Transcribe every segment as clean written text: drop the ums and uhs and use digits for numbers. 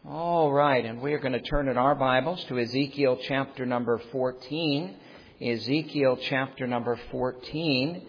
All right, and we are going to turn in our Bibles to Ezekiel chapter number 14. Ezekiel chapter number 14.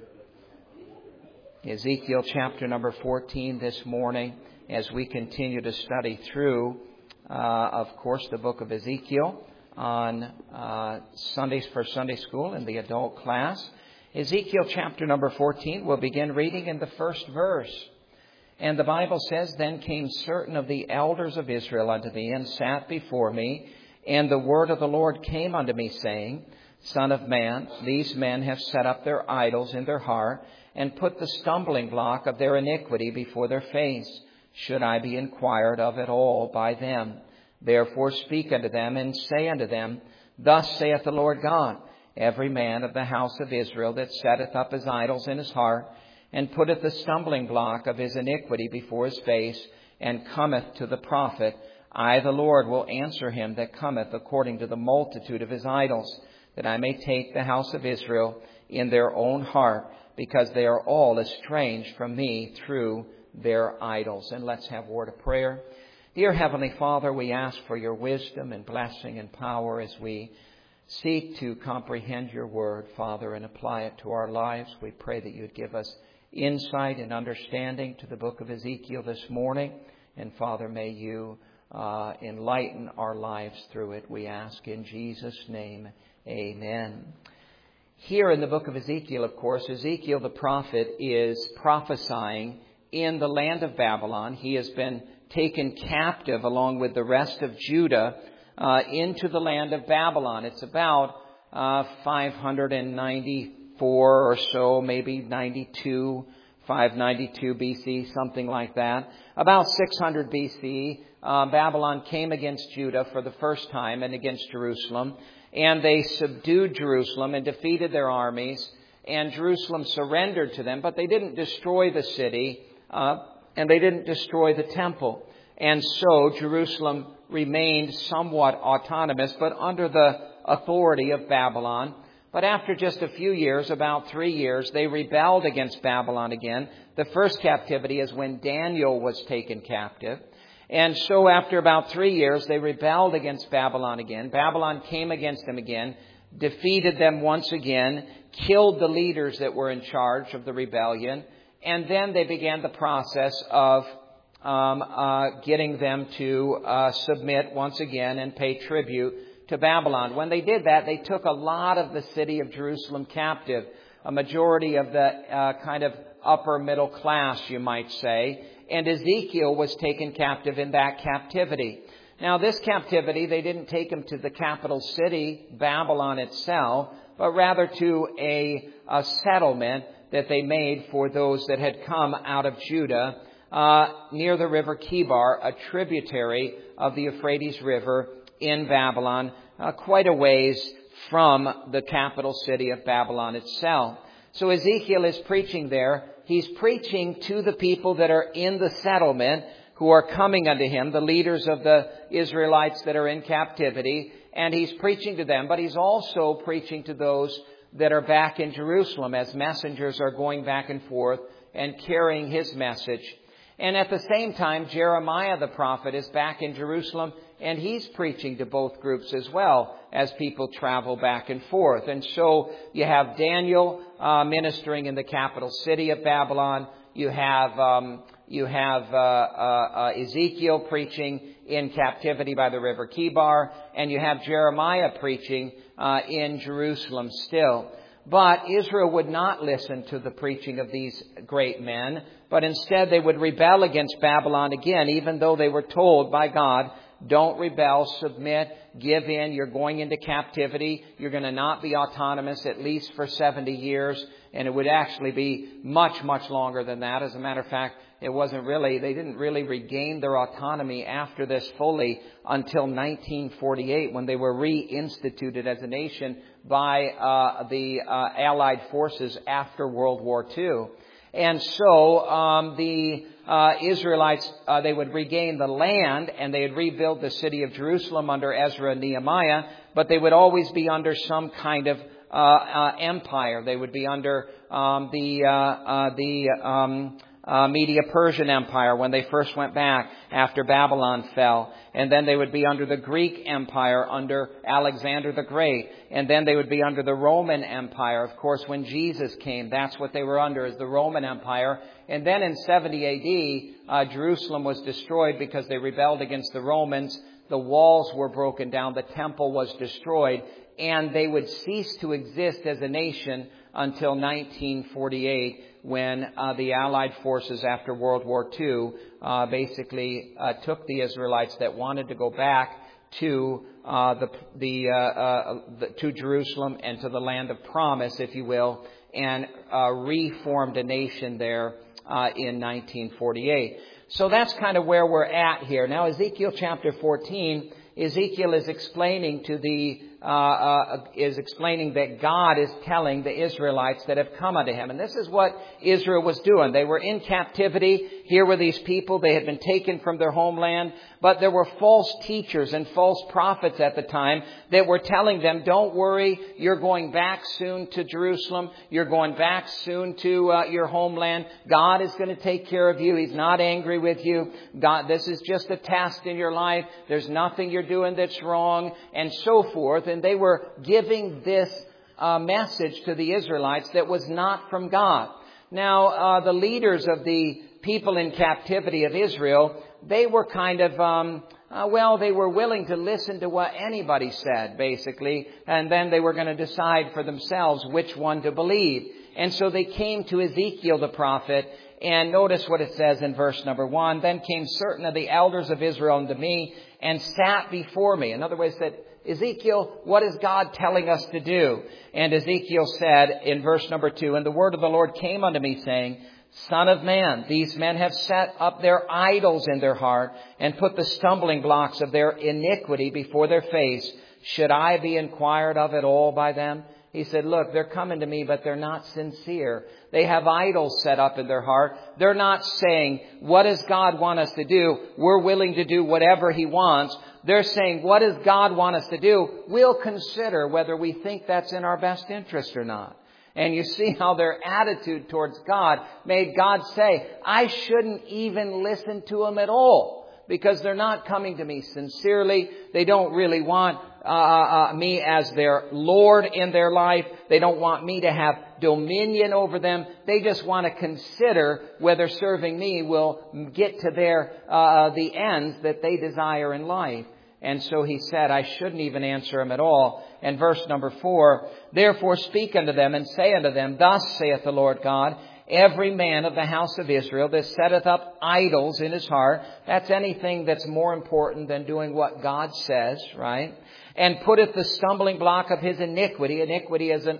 Ezekiel chapter number 14 this morning as we continue to study through, of course, the book of Ezekiel on Sundays for Sunday school in the adult class. Ezekiel chapter number 14, we'll begin reading in the first verse. And the Bible says, Then came certain of the elders of Israel unto me, and sat before me. And the word of the Lord came unto me, saying, Son of man, these men have set up their idols in their heart, and put the stumbling block of their iniquity before their face. Should I be inquired of at all by them? Therefore speak unto them, and say unto them, Thus saith the Lord God, Every man of the house of Israel that setteth up his idols in his heart, and putteth the stumbling block of his iniquity before his face, and cometh to the prophet, I, the Lord, will answer him that cometh according to the multitude of his idols, that I may take the house of Israel in their own heart, because they are all estranged from me through their idols. And let's have a word of prayer. Dear Heavenly Father, we ask for your wisdom and blessing and power as we seek to comprehend your word, Father, and apply it to our lives. We pray that you'd give us insight and understanding to the book of Ezekiel this morning. And Father, may you enlighten our lives through it, we ask in Jesus' name. Amen. Here in the book of Ezekiel, of course, Ezekiel the prophet is prophesying in the land of Babylon. He has been taken captive along with the rest of Judah into the land of Babylon. It's about 594 or so, maybe 592 BC, something like that. About 600 BC, Babylon came against Judah for the first time and against Jerusalem. And they subdued Jerusalem and defeated their armies. And Jerusalem surrendered to them, but they didn't destroy the city and they didn't destroy the temple. And so Jerusalem remained somewhat autonomous, but under the authority of Babylon. But after just a few years, about 3 years, they rebelled against Babylon again. The first captivity is when Daniel was taken captive. And so after about 3 years, they rebelled against Babylon again. Babylon came against them again, defeated them once again, killed the leaders that were in charge of the rebellion. And then they began the process of getting them to submit once again and pay tribute to Babylon. When they did that, they took a lot of the city of Jerusalem captive, a majority of the kind of upper middle class, you might say. And Ezekiel was taken captive in that captivity. Now, this captivity, they didn't take him to the capital city, Babylon itself, but rather to a settlement that they made for those that had come out of Judah near the river Kibar, a tributary of the Euphrates River in Babylon, quite a ways from the capital city of Babylon itself. So Ezekiel is preaching there. He's preaching to the people that are in the settlement who are coming unto him, the leaders of the Israelites that are in captivity. And he's preaching to them, but he's also preaching to those that are back in Jerusalem as messengers are going back and forth and carrying his message. And at the same time, Jeremiah the prophet is back in Jerusalem, and he's preaching to both groups as well as people travel back and forth. And so you have Daniel ministering in the capital city of Babylon. You have Ezekiel preaching in captivity by the river Kibar, and you have Jeremiah preaching in Jerusalem still. But Israel would not listen to the preaching of these great men, but instead they would rebel against Babylon again, even though they were told by God, don't rebel, submit, give in, you're going into captivity, you're going to not be autonomous at least for 70 years, and it would actually be much, much longer than that. As a matter of fact, they didn't really regain their autonomy after this fully until 1948, when they were reinstituted as a nation by the Allied forces after World War II. And so the Israelites, they would regain the land and they would rebuild the city of Jerusalem under Ezra and Nehemiah, but they would always be under some kind of empire. They would be under Media-Persian Empire when they first went back after Babylon fell. And then they would be under the Greek Empire under Alexander the Great. And then they would be under the Roman Empire. Of course, when Jesus came, that's what they were under, is the Roman Empire. And then in 70 AD, Jerusalem was destroyed because they rebelled against the Romans. The walls were broken down. The temple was destroyed. And they would cease to exist as a nation until 1948, when the Allied forces after World War II basically took the Israelites that wanted to go back to to Jerusalem and to the land of promise, if you will, and reformed a nation there in 1948. So that's kind of where we're at here. Now, Ezekiel chapter 14, Ezekiel is explaining that God is telling the Israelites that have come unto him. And this is what Israel was doing. They were in captivity. Here were these people. They had been taken from their homeland. But there were false teachers and false prophets at the time that were telling them, don't worry, you're going back soon to Jerusalem. You're going back soon to your homeland. God is going to take care of you. He's not angry with you. God, this is just a test in your life. There's nothing you're doing that's wrong, and so forth. And they were giving this message to the Israelites that was not from God. Now, the leaders of the people in captivity of Israel, they were kind of, they were willing to listen to what anybody said, basically, and then they were going to decide for themselves which one to believe. And so they came to Ezekiel the prophet, and notice what it says in verse number 1. Then came certain of the elders of Israel unto me, and sat before me. In other words, said, Ezekiel, what is God telling us to do? And Ezekiel said in verse number 2, and the word of the Lord came unto me, saying, Son of man, these men have set up their idols in their heart, and put the stumbling blocks of their iniquity before their face. Should I be inquired of at all by them? He said, look, they're coming to me, but they're not sincere. They have idols set up in their heart. They're not saying, what does God want us to do? We're willing to do whatever He wants. They're saying, what does God want us to do? We'll consider whether we think that's in our best interest or not. And you see how their attitude towards God made God say, I shouldn't even listen to them at all, because they're not coming to me sincerely. They don't really want me as their Lord in their life. They don't want me to have dominion over them. They just want to consider whether serving me will get to the ends that they desire in life. And so he said, I shouldn't even answer him at all. And verse number 4, therefore speak unto them, and say unto them, Thus saith the Lord God, every man of the house of Israel that setteth up idols in his heart, that's anything that's more important than doing what God says, right? And putteth the stumbling block of his iniquity. Iniquity is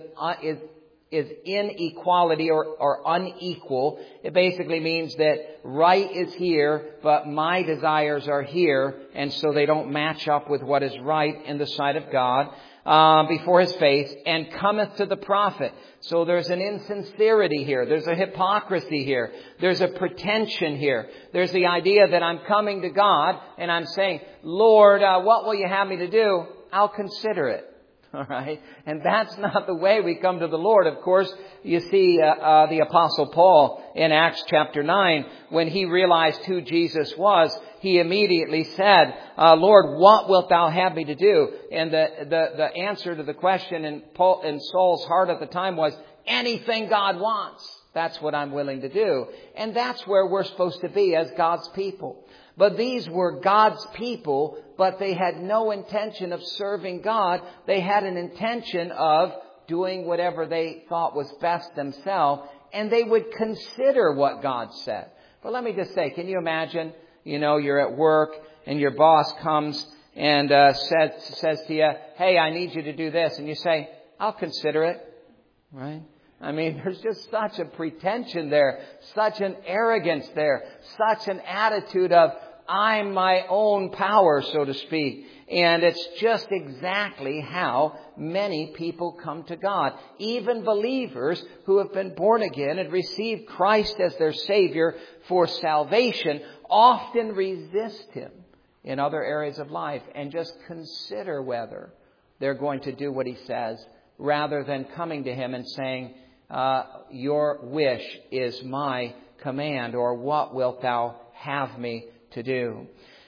inequality or unequal. It basically means that right is here, but my desires are here, and so they don't match up with what is right in the sight of God before His face, and cometh to the prophet. So there's an insincerity here. There's a hypocrisy here. There's a pretension here. There's the idea that I'm coming to God and I'm saying, Lord, what will you have me to do? I'll consider it. All right. And that's not the way we come to the Lord. Of course, you see the Apostle Paul in Acts chapter 9, when he realized who Jesus was, he immediately said, Lord, what wilt thou have me to do? And the answer to the question in Saul's heart at the time was, anything God wants. That's what I'm willing to do. And that's where we're supposed to be as God's people. But these were God's people, but they had no intention of serving God. They had an intention of doing whatever they thought was best themselves, and they would consider what God said. But let me just say, can you imagine, you're at work and your boss comes and says to you, hey, I need you to do this. And you say, I'll consider it, right? I mean, there's just such a pretension there, such an arrogance there, such an attitude of, I'm my own power, so to speak. And it's just exactly how many people come to God. Even believers who have been born again and received Christ as their Savior for salvation often resist Him in other areas of life and just consider whether they're going to do what He says, rather than coming to Him and saying, your wish is my command? Or what wilt thou have me to do?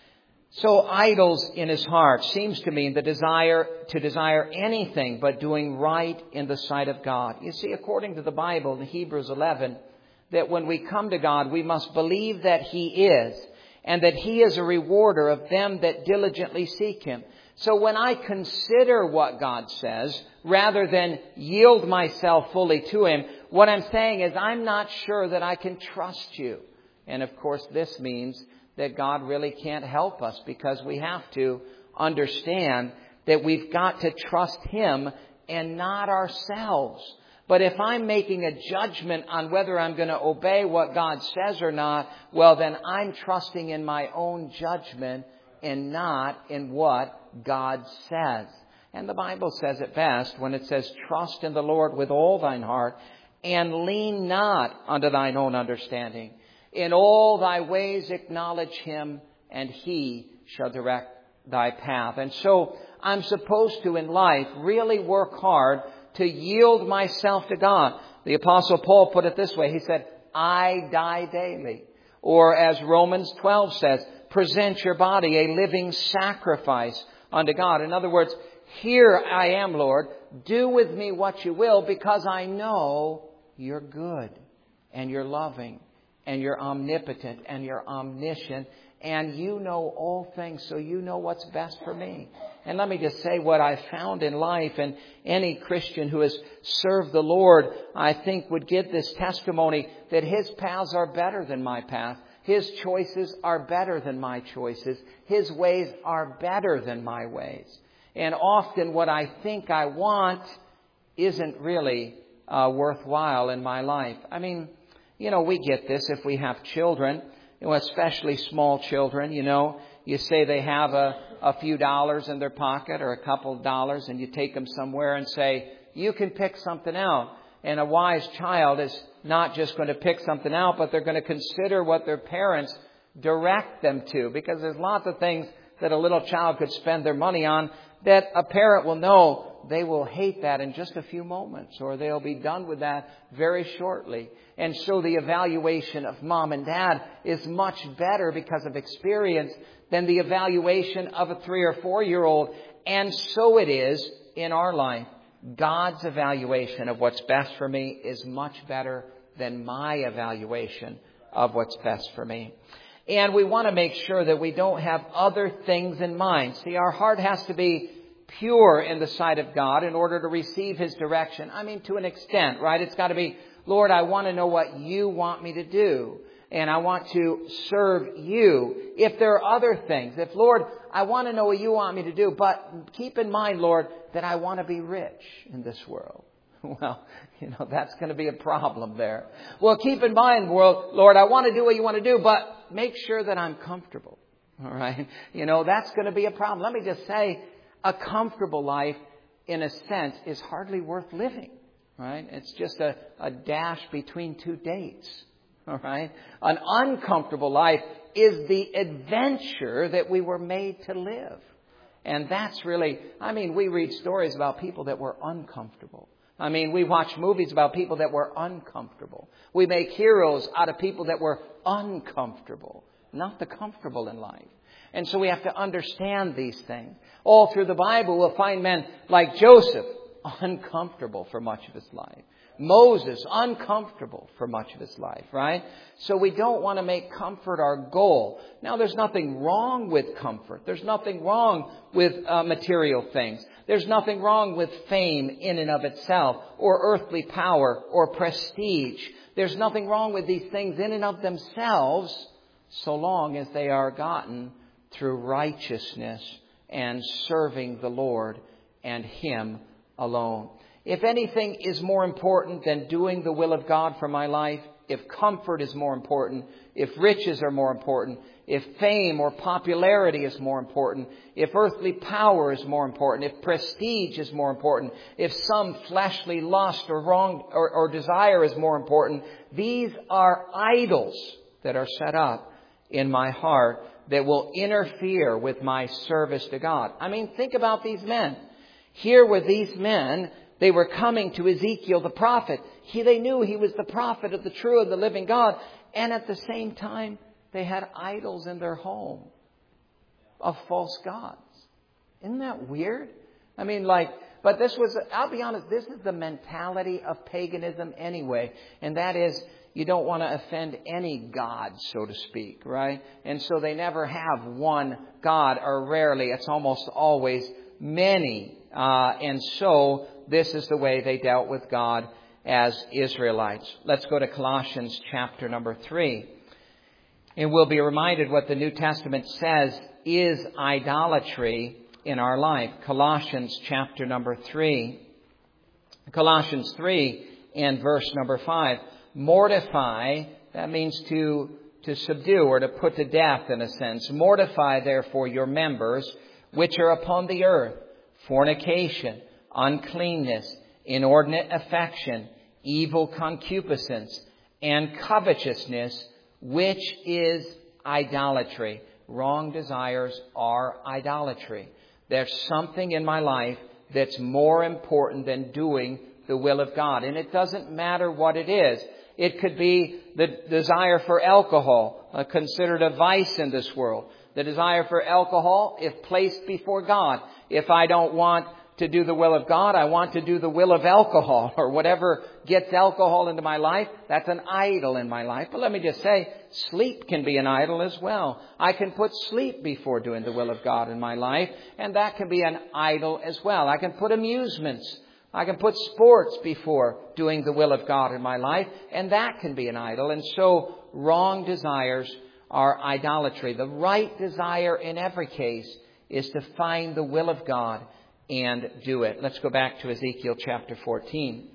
So idols in his heart seems to mean the desire to desire anything but doing right in the sight of God. You see, according to the Bible in Hebrews 11, that when we come to God, we must believe that He is, and that He is a rewarder of them that diligently seek Him. So when I consider what God says, rather than yield myself fully to Him, what I'm saying is I'm not sure that I can trust you. And of course, this means that God really can't help us, because we have to understand that we've got to trust Him and not ourselves. But if I'm making a judgment on whether I'm going to obey what God says or not, well, then I'm trusting in my own judgment and not in what God says. And the Bible says it best when it says, trust in the Lord with all thine heart and lean not unto thine own understanding. In all thy ways acknowledge Him, and He shall direct thy path. And so I'm supposed to, in life, really work hard to yield myself to God. The Apostle Paul put it this way. He said, I die daily. Or as Romans 12 says, present your body a living sacrifice unto God. In other words, here I am, Lord. Do with me what you will, because I know you're good and you're loving and you're omnipotent and you're omniscient, and you know all things, so you know what's best for me. And let me just say what I've found in life, and any Christian who has served the Lord, I think, would give this testimony that His paths are better than my path. His choices are better than my choices. His ways are better than my ways. And often what I think I want isn't really worthwhile in my life. I mean, we get this if we have children, especially small children. You say they have a few dollars in their pocket or a couple of dollars, and you take them somewhere and say, you can pick something out. And a wise child is not just going to pick something out, but they're going to consider what their parents direct them to. Because there's lots of things that a little child could spend their money on that a parent will know they will hate that in just a few moments, or they'll be done with that very shortly. And so the evaluation of mom and dad is much better because of experience than the evaluation of a 3 or 4-year-old. And so it is in our life. God's evaluation of what's best for me is much better than my evaluation of what's best for me. And we want to make sure that we don't have other things in mind. See, our heart has to be pure in the sight of God in order to receive His direction. I mean, to an extent, right? It's got to be, Lord, I want to know what you want me to do. And I want to serve you. If there are other things, if, Lord, I want to know what you want me to do, but keep in mind, Lord, that I want to be rich in this world. Well, that's going to be a problem there. Well, keep in mind, Lord, I want to do what you want to do, but make sure that I'm comfortable. All right? That's going to be a problem. Let me just say, a comfortable life, in a sense, is hardly worth living. Right? It's just a dash between two dates. All right? An uncomfortable life is the adventure that we were made to live. And that's really, we read stories about people that were uncomfortable. We watch movies about people that were uncomfortable. We make heroes out of people that were uncomfortable, not the comfortable in life. And so we have to understand these things. All through the Bible, we'll find men like Joseph, uncomfortable for much of his life. Moses, uncomfortable for much of his life, right? So we don't want to make comfort our goal. Now, there's nothing wrong with comfort. There's nothing wrong with material things. There's nothing wrong with fame in and of itself, or earthly power, or prestige. There's nothing wrong with these things in and of themselves, so long as they are gotten through righteousness and serving the Lord and Him alone. If anything is more important than doing the will of God for my life, if comfort is more important, if riches are more important, if fame or popularity is more important, if earthly power is more important, if prestige is more important, if some fleshly lust or wrong or desire is more important, these are idols that are set up in my heart that will interfere with my service to God. Think about these men. Here were these men. They were coming to Ezekiel the prophet. They knew he was the prophet of the true and the living God. And at the same time, they had idols in their home of false gods. Isn't that weird? I mean, but this was, I'll be honest, this is the mentality of paganism anyway. And that is, you don't want to offend any god, so to speak, right? And so they never have one god, or rarely, it's almost always many. And so this is the way they dealt with God as Israelites. Let's go to Colossians chapter number 3. And we'll be reminded what the New Testament says is idolatry in our life. Colossians chapter number 3. Colossians 3 and verse number 5. Mortify, that means to subdue or to put to death in a sense. Mortify therefore your members which are upon the earth, fornication, uncleanness, inordinate affection, evil concupiscence, and covetousness, which is idolatry. Wrong desires are idolatry. There's something in my life that's more important than doing the will of God. And it doesn't matter what it is. It could be the desire for alcohol, considered a vice in this world. The desire for alcohol, if placed before God. If I don't want to do the will of God, I want to do the will of alcohol, or whatever gets alcohol into my life, that's an idol in my life. But let me just say, sleep can be an idol as well. I can put sleep before doing the will of God in my life, and that can be an idol as well. I can put amusements, I can put sports before doing the will of God in my life, and that can be an idol. And so wrong desires are idolatry. The right desire in every case is to find the will of God and do it. Let's go back to Ezekiel chapter 14.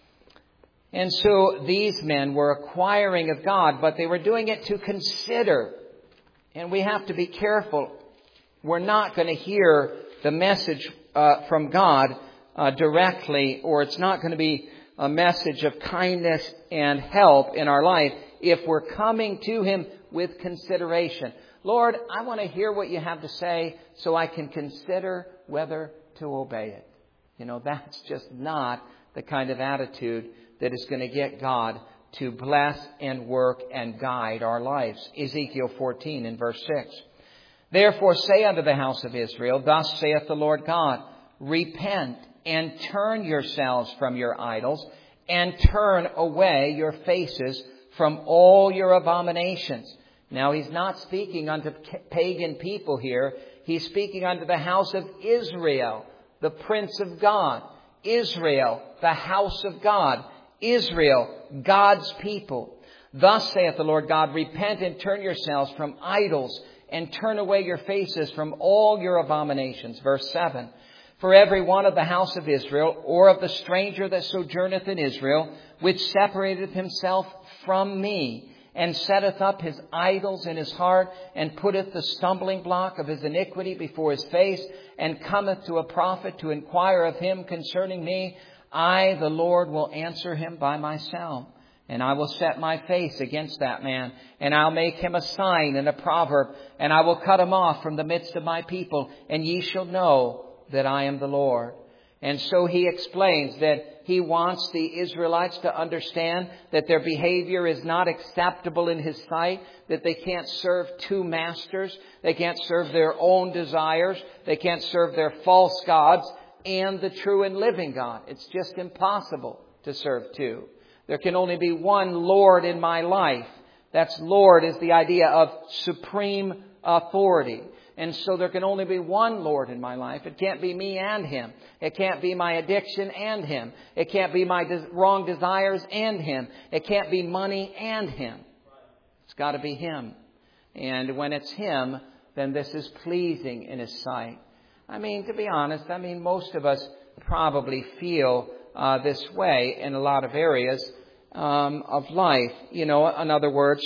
And so these men were acquiring of God, but they were doing it to consider. And we have to be careful. We're not going to hear the message from God directly, or it's not going to be a message of kindness and help in our life if we're coming to Him with consideration. Lord, I want to hear what you have to say so I can consider whether to obey it. You know, that's just not the kind of attitude that is going to get God to bless and work and guide our lives. Ezekiel 14 in verse 6. Therefore say unto the house of Israel, thus saith the Lord God, repent and turn yourselves from your idols, and turn away your faces from all your abominations. Now, He's not speaking unto pagan people here. He's speaking unto the house of Israel, the Prince of God. Israel, the house of God. Israel, God's people. Thus saith the Lord God, repent and turn yourselves from idols, and turn away your faces from all your abominations. Verse 7. For every one of the house of Israel, or of the stranger that sojourneth in Israel, which separateth himself from me, and setteth up his idols in his heart, and putteth the stumbling block of his iniquity before his face, and cometh to a prophet to inquire of him concerning me, I, the Lord, will answer him by myself. And I will set my face against that man, and I'll make him a sign and a proverb, and I will cut him off from the midst of my people, and ye shall know that I am the Lord. And so He explains that He wants the Israelites to understand that their behavior is not acceptable in His sight, that they can't serve two masters, they can't serve their own desires, they can't serve their false gods and the true and living God. It's just impossible to serve two. There can only be one Lord in my life. That's Lord is the idea of supreme authority. And so there can only be one Lord in my life. It can't be me and Him. It can't be my addiction and Him. It can't be my wrong desires and Him. It can't be money and Him. It's got to be Him. And when it's Him, then this is pleasing in His sight. I mean, to be honest, most of us probably feel this way in a lot of areas of life. You know, in other words,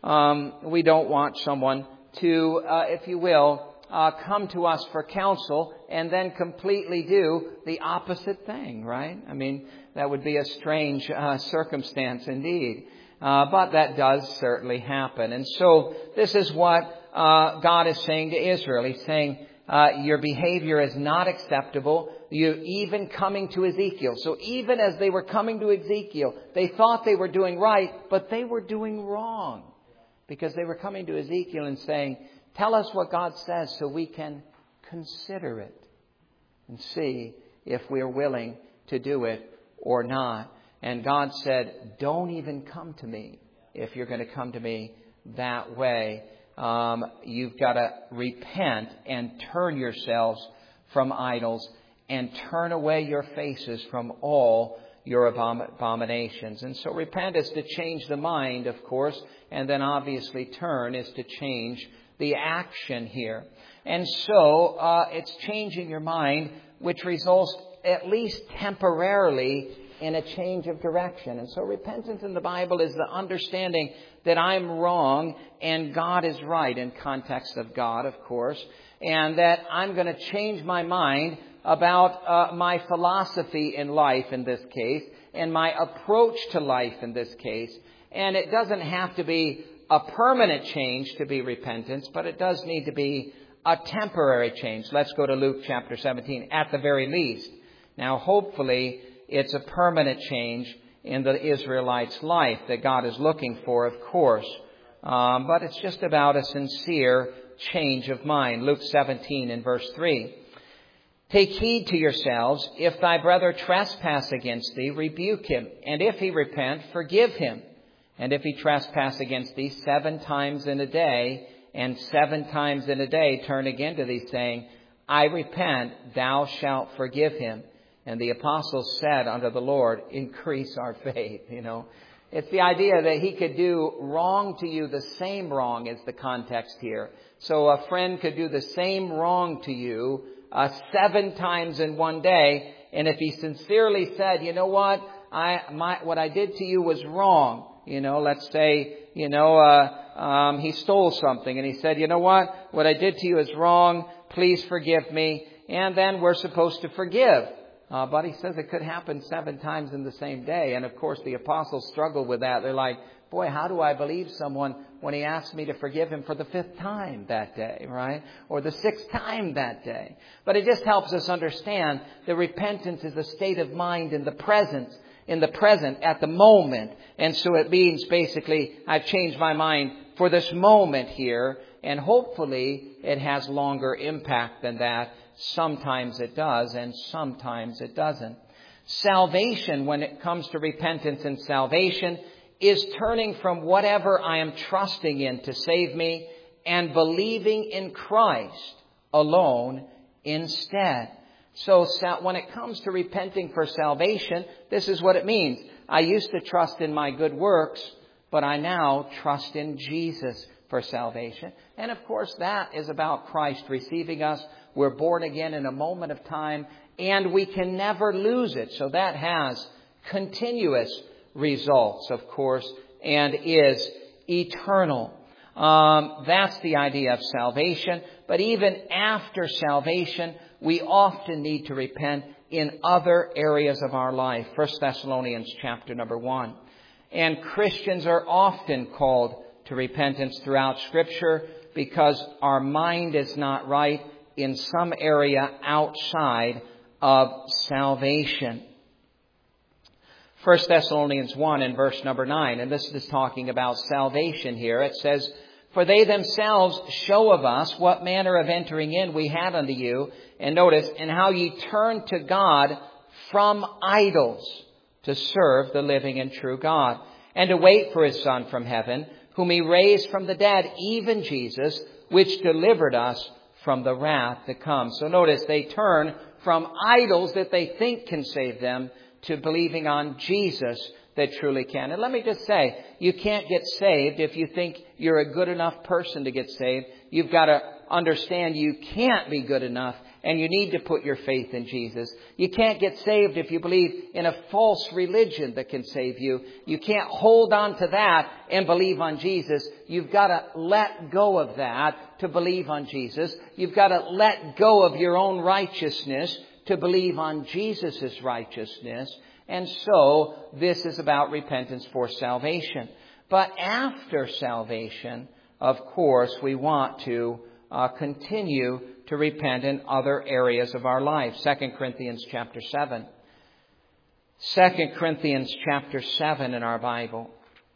we don't want someone to, if you will, come to us for counsel and then completely do the opposite thing, right? I mean, that would be a strange circumstance indeed. But that does certainly happen. And so this is what God is saying to Israel. He's saying, Your behavior is not acceptable. You even coming to Ezekiel. So even as they were coming to Ezekiel, they thought they were doing right, but they were doing wrong. Because they were coming to Ezekiel and saying, tell us what God says so we can consider it and see if we're willing to do it or not. And God said, don't even come to me if you're going to come to me that way. You've got to repent and turn yourselves from idols and turn away your faces from all your abominations. And so repent is to change the mind, of course, and then obviously turn is to change the action here. And so it's changing your mind, which results at least temporarily in a change of direction. And so repentance in the Bible is the understanding that I'm wrong and God is right, in context of God, of course, and that I'm going to change my mind about my philosophy in life in this case, and my approach to life in this case. And it doesn't have to be a permanent change to be repentance, but it does need to be a temporary change. Let's go to Luke chapter 17, at the very least. Now, hopefully, it's a permanent change in the Israelites' life that God is looking for, of course. But it's just about a sincere change of mind. Luke 17 and verse 3. Take heed to yourselves. If thy brother trespass against thee, rebuke him. And if he repent, forgive him. And if he trespass against thee 7 times in a day, and 7 times in a day turn again to thee, saying, I repent, thou shalt forgive him. And the apostles said unto the Lord, increase our faith. It's the idea that he could do wrong to you, the same wrong is the context here. So a friend could do the same wrong to you 7 times in one day. And if he sincerely said, you know what, what I did to you was wrong. Let's say, he stole something and he said, you know what I did to you is wrong. Please forgive me. And then we're supposed to forgive. But he says it could happen 7 times in the same day. And of course, the apostles struggle with that. They're like, boy, how do I believe someone when he asks me to forgive him for the 5th time that day, right? Or the 6th time that day. But it just helps us understand that repentance is a state of mind in the present, at the moment. And so it means basically, I've changed my mind for this moment here. And hopefully it has longer impact than that. Sometimes it does, and sometimes it doesn't. Salvation, when it comes to repentance and salvation, is turning from whatever I am trusting in to save me and believing in Christ alone instead. So when it comes to repenting for salvation, this is what it means. I used to trust in my good works, but I now trust in Jesus for salvation. And of course, that is about Christ receiving us. We're born again in a moment of time, and we can never lose it. So that has continuous results, of course, and is eternal. That's the idea of salvation. But even after salvation, we often need to repent in other areas of our life. 1 Thessalonians chapter number 1. And Christians are often called to repentance throughout Scripture because our mind is not right in some area outside of salvation. 1 Thessalonians 1 and verse number 9, and this is talking about salvation here. It says, for they themselves show of us what manner of entering in we had unto you. And notice, and how ye turned to God from idols to serve the living and true God, and to wait for his Son from heaven, whom he raised from the dead, even Jesus, which delivered us from the wrath to come. So notice, they turn from idols that they think can save them to believing on Jesus that truly can. And let me just say, you can't get saved if you think you're a good enough person to get saved. You've got to understand you can't be good enough, and you need to put your faith in Jesus. You can't get saved if you believe in a false religion that can save you. You can't hold on to that and believe on Jesus. You've got to let go of that to believe on Jesus. You've got to let go of your own righteousness to believe on Jesus' righteousness. And so this is about repentance for salvation. But after salvation, of course, we want to continue to repent in other areas of our life. 2 Corinthians chapter 7. 2 Corinthians chapter 7 in our Bible.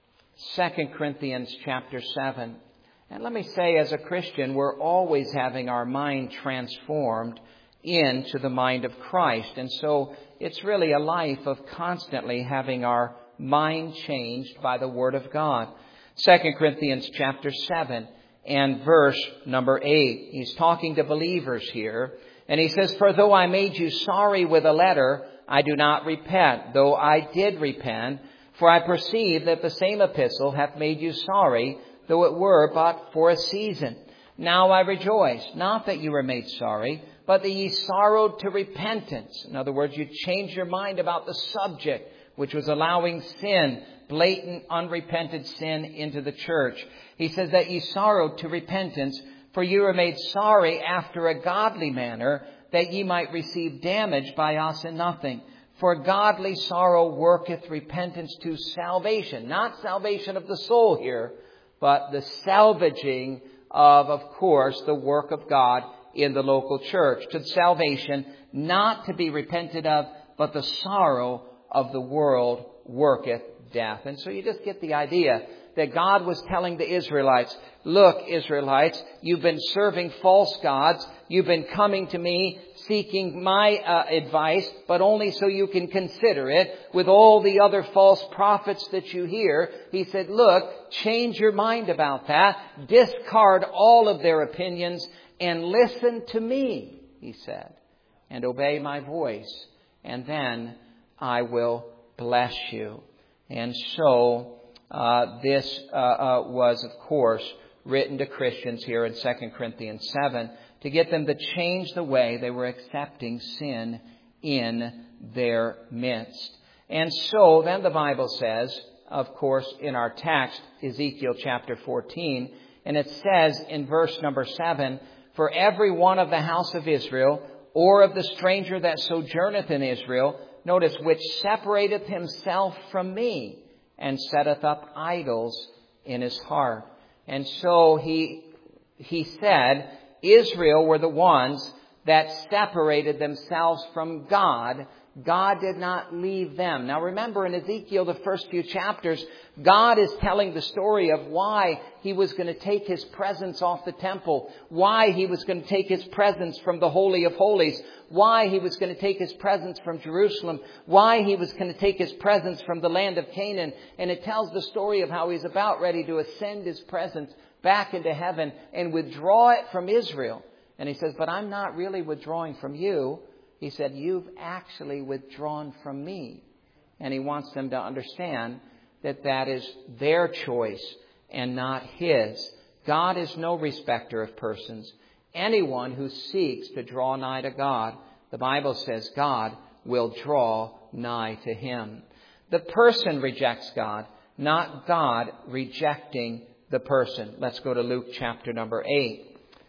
2 Corinthians chapter 7. And let me say, as a Christian, we're always having our mind transformed into the mind of Christ. And so it's really a life of constantly having our mind changed by the Word of God. 2 Corinthians chapter 7 and verse number 8. He's talking to believers here. And he says, "For though I made you sorry with a letter, I do not repent, though I did repent. For I perceive that the same epistle hath made you sorry, though it were but for a season. Now I rejoice, not that you were made sorry, but that ye sorrowed to repentance." In other words, you changed your mind about the subject, which was allowing sin, blatant, unrepented sin, into the church. He says that ye sorrowed to repentance, for you were made sorry after a godly manner, that ye might receive damage by us in nothing. For godly sorrow worketh repentance to salvation. Not salvation of the soul here, but the salvaging of course, the work of God in the local church. To salvation, not to be repented of, but the sorrow of the world worketh death. And so you just get the idea that God was telling the Israelites, look, Israelites, you've been serving false gods. You've been coming to me seeking my advice, but only so you can consider it with all the other false prophets that you hear. He said, look, change your mind about that. Discard all of their opinions and listen to me, he said, and obey my voice. And then I will bless you. And so this was, of course, written to Christians here in 2 Corinthians 7 to get them to change the way they were accepting sin in their midst. And so then the Bible says, of course, in our text, Ezekiel chapter 14, and it says in verse number 7, "For every one of the house of Israel, or of the stranger that sojourneth in Israel," notice, "which separateth himself from me, and setteth up idols in his heart." And so he said Israel were the ones that separated themselves from God. God did not leave them. Now remember, in Ezekiel, the first few chapters, God is telling the story of why he was going to take his presence off the temple, why he was going to take his presence from the Holy of Holies, why he was going to take his presence from Jerusalem, why he was going to take his presence from the land of Canaan. And it tells the story of how he's about ready to ascend his presence back into heaven and withdraw it from Israel. And he says, but I'm not really withdrawing from you. He said, you've actually withdrawn from me. And he wants them to understand that that is their choice and not his. God is no respecter of persons. Anyone who seeks to draw nigh to God, the Bible says God will draw nigh to him. The person rejects God, not God rejecting the person. Let's go to Luke chapter number 8.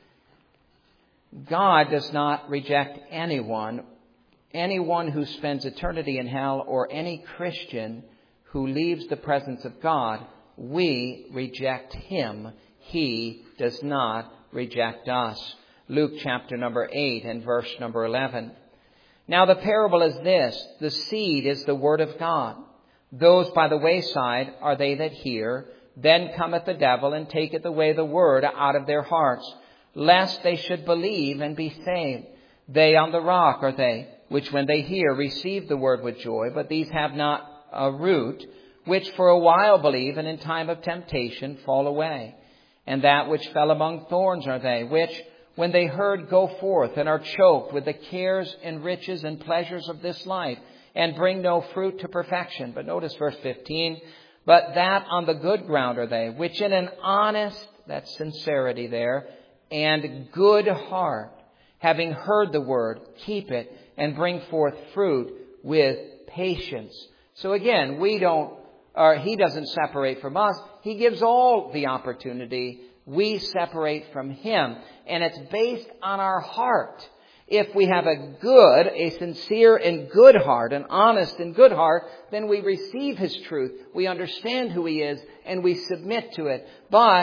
God does not reject anyone who spends eternity in hell, or any Christian who leaves the presence of God. We reject him. He does not reject us. Luke chapter number 8 and verse number 11. Now the parable is this: the seed is the word of God. Those by the wayside are they that hear. Then cometh the devil and taketh away the word out of their hearts, lest they should believe and be saved. They on the rock are they, which when they hear receive the word with joy, but these have not a root, which for a while believe, and in time of temptation fall away. And that which fell among thorns are they, which when they heard go forth, and are choked with the cares and riches and pleasures of this life, and bring no fruit to perfection. But notice verse 15, but that on the good ground are they, which in an honest, that's sincerity there, and good heart, having heard the word, keep it, and bring forth fruit with patience. So again, he doesn't separate from us. He gives all the opportunity. We separate from him. And it's based on our heart. If we have a sincere and good heart, an honest and good heart, then we receive his truth. We understand who he is, and we submit to it. But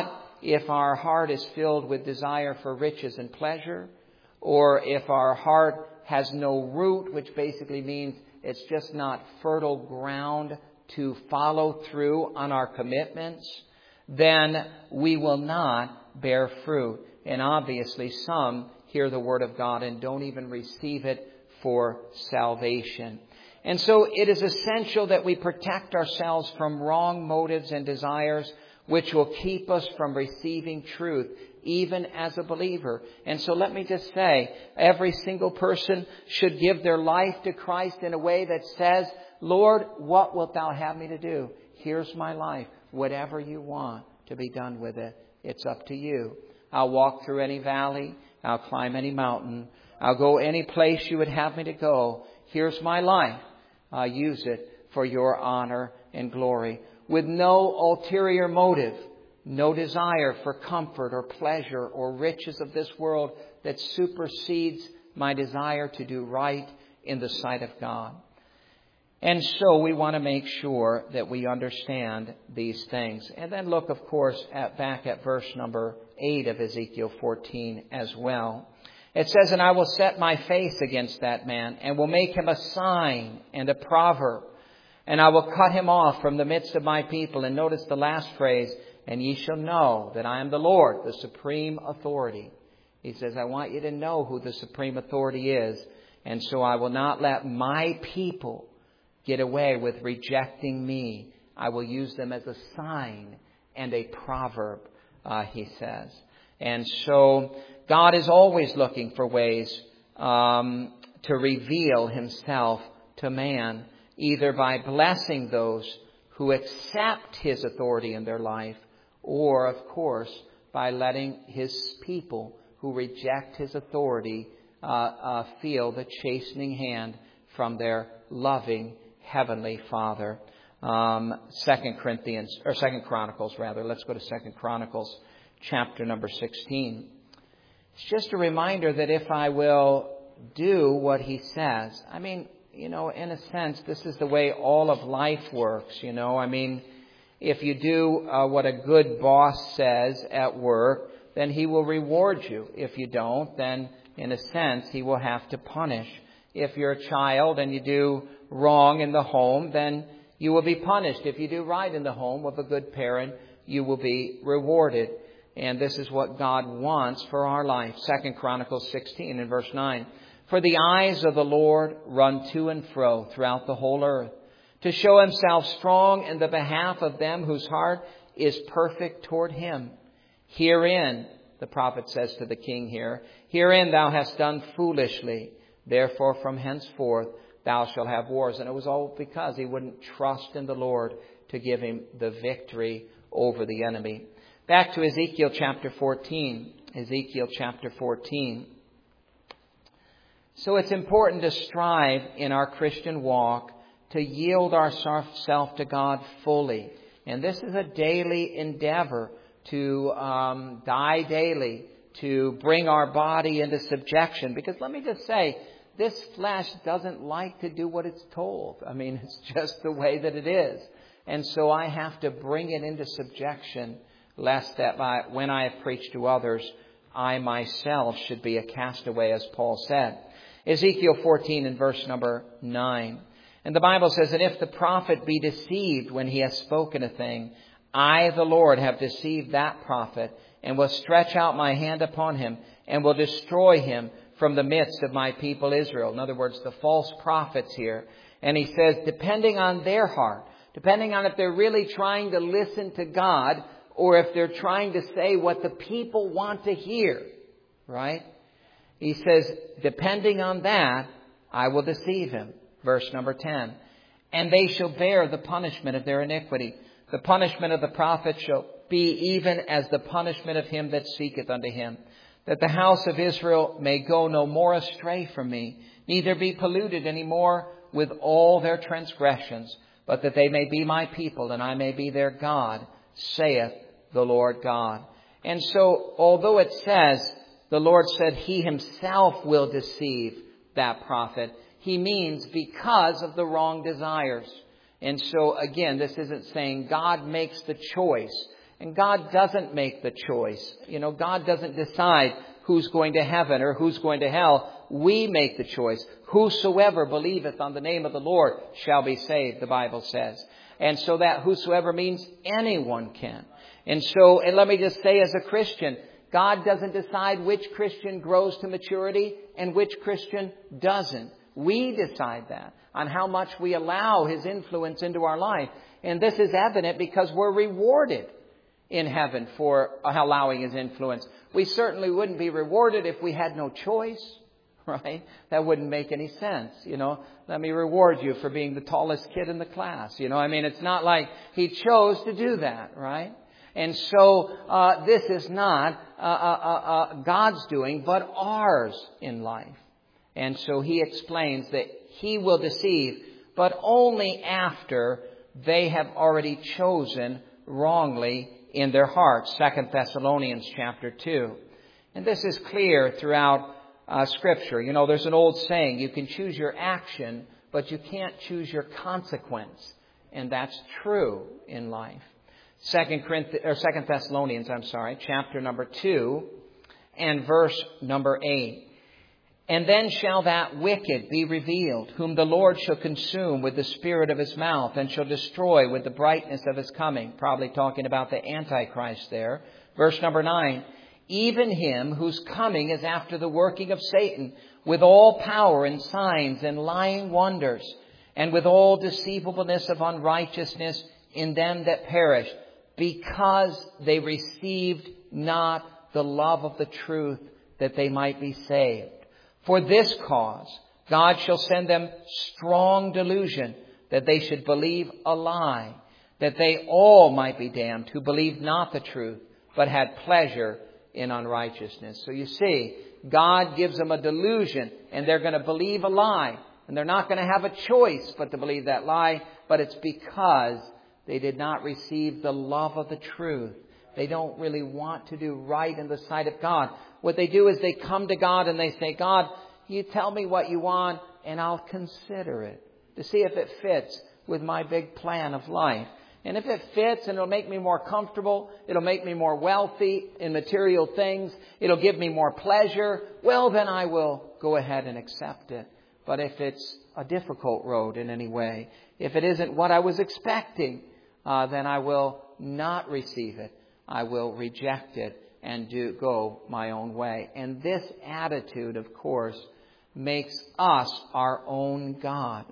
if our heart is filled with desire for riches and pleasure, or if our heart has no root, which basically means it's just not fertile ground to follow through on our commitments, then we will not bear fruit. And obviously some hear the Word of God and don't even receive it for salvation. And so it is essential that we protect ourselves from wrong motives and desires which will keep us from receiving truth, even as a believer. And so let me just say, every single person should give their life to Christ in a way that says, Lord, what wilt thou have me to do? Here's my life. Whatever you want to be done with it, it's up to you. I'll walk through any valley. I'll climb any mountain. I'll go any place you would have me to go. Here's my life. I'll use it for your honor and glory. With no ulterior motive, no desire for comfort or pleasure or riches of this world that supersedes my desire to do right in the sight of God. And so we want to make sure that we understand these things. And then look, of course, back at verse number 8 of Ezekiel 14 as well. It says, and I will set my face against that man and will make him a sign and a proverb. And I will cut him off from the midst of my people. And notice the last phrase, and ye shall know that I am the Lord, the supreme authority. He says, I want you to know who the supreme authority is. And so I will not let my people get away with rejecting me. I will use them as a sign and a proverb, he says. And so God is always looking for ways to reveal himself to man, either by blessing those who accept his authority in their life, or, of course, by letting his people who reject his authority feel the chastening hand from their loving Heavenly Father. 2 Chronicles, Let's go to 2 Chronicles, chapter number 16. It's just a reminder that if I will do what he says, I mean, in a sense, this is the way all of life works, I mean, if you do what a good boss says at work, then he will reward you. If you don't, then in a sense, he will have to punish. If you're a child and you do wrong in the home, then you will be punished. If you do right in the home of a good parent, you will be rewarded. And this is what God wants for our life. 2 Chronicles 16 and verse 9. For the eyes of the Lord run to and fro throughout the whole earth, to show himself strong in the behalf of them whose heart is perfect toward him. Herein, the prophet says to the king here, herein thou hast done foolishly. Therefore from henceforth thou shalt have wars. And it was all because he wouldn't trust in the Lord to give him the victory over the enemy. Back to Ezekiel chapter 14. Ezekiel chapter 14. So it's important to strive in our Christian walk to yield ourselves to God fully. And this is a daily endeavor to die daily, to bring our body into subjection. Because let me just say, this flesh doesn't like to do what it's told. I mean, it's just the way that it is. And so I have to bring it into subjection, lest that when I have preached to others, I myself should be a castaway, as Paul said. Ezekiel 14 and verse number 9. And the Bible says, and if the prophet be deceived when he has spoken a thing, I, the Lord, have deceived that prophet, and will stretch out my hand upon him, and will destroy him from the midst of my people Israel. In other words, the false prophets here. And he says, depending on their heart, depending on if they're really trying to listen to God, or if they're trying to say what the people want to hear, right? He says, depending on that, I will deceive him. Verse number 10. And they shall bear the punishment of their iniquity. The punishment of the prophet shall be even as the punishment of him that seeketh unto him. That the house of Israel may go no more astray from me, neither be polluted any more with all their transgressions, but that they may be my people, and I may be their God, saith the Lord God. And so, although it says, the Lord said he himself will deceive that prophet, he means because of the wrong desires. And so, again, this isn't saying God makes the choice And God doesn't make the choice. God doesn't decide who's going to heaven or who's going to hell. We make the choice. Whosoever believeth on the name of the Lord shall be saved, the Bible says. And so that whosoever means anyone can. And let me just say, as a Christian, God doesn't decide which Christian grows to maturity and which Christian doesn't. We decide that on how much we allow His influence into our life. And this is evident because we're rewarded in heaven for allowing His influence. We certainly wouldn't be rewarded if we had no choice, right? That wouldn't make any sense. Let me reward you for being the tallest kid in the class. It's not like He chose to do that, right? And so this is not God's doing, but ours in life. And so He explains that He will deceive, but only after they have already chosen wrongly in their hearts. 2 Thessalonians chapter 2. And this is clear throughout Scripture. There's an old saying, you can choose your action, but you can't choose your consequence. And that's true in life. 2 Thessalonians, chapter number 2 and verse number 8. And then shall that wicked be revealed, whom the Lord shall consume with the spirit of His mouth, and shall destroy with the brightness of His coming. Probably talking about the Antichrist there. Verse number 9. Even him whose coming is after the working of Satan, with all power and signs and lying wonders, and with all deceivableness of unrighteousness in them that perish, because they received not the love of the truth, that they might be saved. For this cause God shall send them strong delusion, that they should believe a lie, that they all might be damned who believed not the truth, but had pleasure in unrighteousness. So you see, God gives them a delusion, and they're going to believe a lie. And they're not going to have a choice but to believe that lie, but it's because they did not receive the love of the truth. They don't really want to do right in the sight of God. What they do is they come to God and they say, God, you tell me what you want and I'll consider it to see if it fits with my big plan of life. And if it fits and it'll make me more comfortable, it'll make me more wealthy in material things, it'll give me more pleasure, well, then I will go ahead and accept it. But if it's a difficult road in any way, if it isn't what I was expecting, then I will not receive it. I will reject it and go my own way. And this attitude, of course, makes us our own God.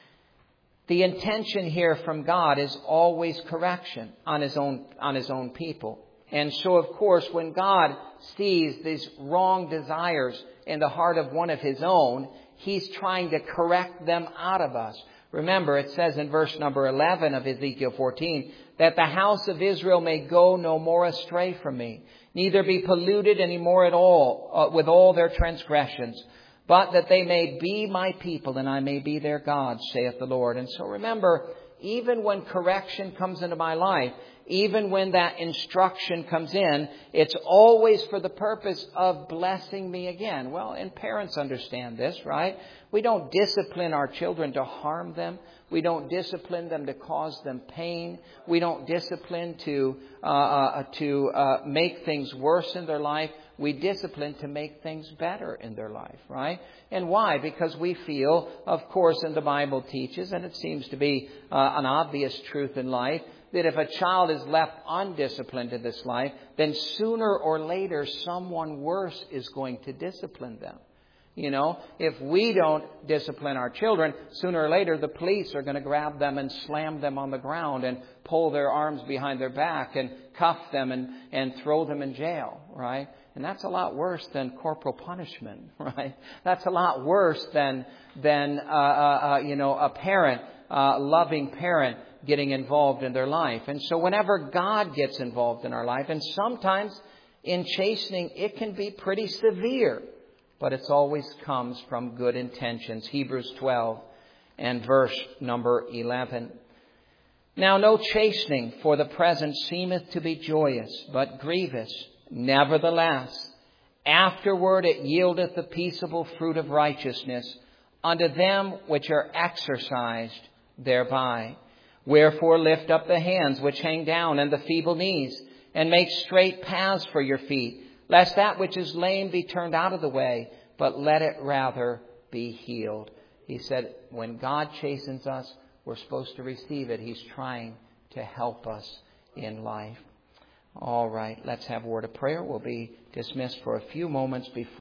The intention here from God is always correction on His own people. And so, of course, when God sees these wrong desires in the heart of one of His own, He's trying to correct them out of us. Remember, it says in verse number 11 of Ezekiel 14, that the house of Israel may go no more astray from me, neither be polluted any more at all with all their transgressions, but that they may be my people and I may be their God, saith the Lord. And so remember, even when correction comes into my life, even when that instruction comes in, it's always for the purpose of blessing me again. Well, and parents understand this, right? We don't discipline our children to harm them. We don't discipline them to cause them pain. We don't discipline to make things worse in their life. We discipline to make things better in their life, right? And why? Because we feel, of course, and the Bible teaches, and it seems to be an obvious truth in life, that if a child is left undisciplined in this life, then sooner or later someone worse is going to discipline them. You know, if we don't discipline our children, sooner or later the police are going to grab them and slam them on the ground and pull their arms behind their back and cuff them and throw them in jail, right? And that's a lot worse than corporal punishment, right? That's a lot worse than a parent, loving parent, getting involved in their life. And so whenever God gets involved in our life, and sometimes in chastening, it can be pretty severe, but it always comes from good intentions. Hebrews 12 and verse number 11. Now no chastening for the present seemeth to be joyous, but grievous. Nevertheless, afterward it yieldeth the peaceable fruit of righteousness unto them which are exercised thereby. Wherefore lift up the hands which hang down and the feeble knees, and make straight paths for your feet, lest that which is lame be turned out of the way, but let it rather be healed. He said, when God chastens us, we're supposed to receive it. He's trying to help us in life. All right, let's have a word of prayer. We'll be dismissed for a few moments before